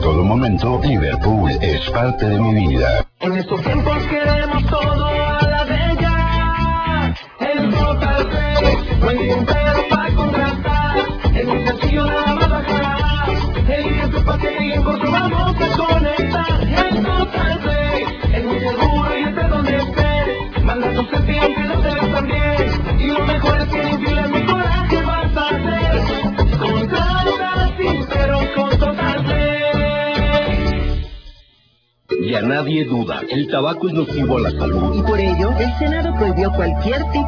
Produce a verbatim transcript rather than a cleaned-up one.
todo momento, Liverpool es parte de mi vida. En estos tiempos queremos todo a la de ya. En Total Play no hay ningún pero para contratar. Es muy sencillo, nada más bajar. En tu paquete y en corto vamos a conectar. En Total Play es muy seguro y esté donde estés. Manda tu selfie aunque no te ves tan bien. Y lo mejor es que ni filas ni coraje vas a hacer. Contrata sin pero con Total Play. Ya nadie duda, el tabaco es nocivo a la salud. Y por ello, el Senado prohibió cualquier tipo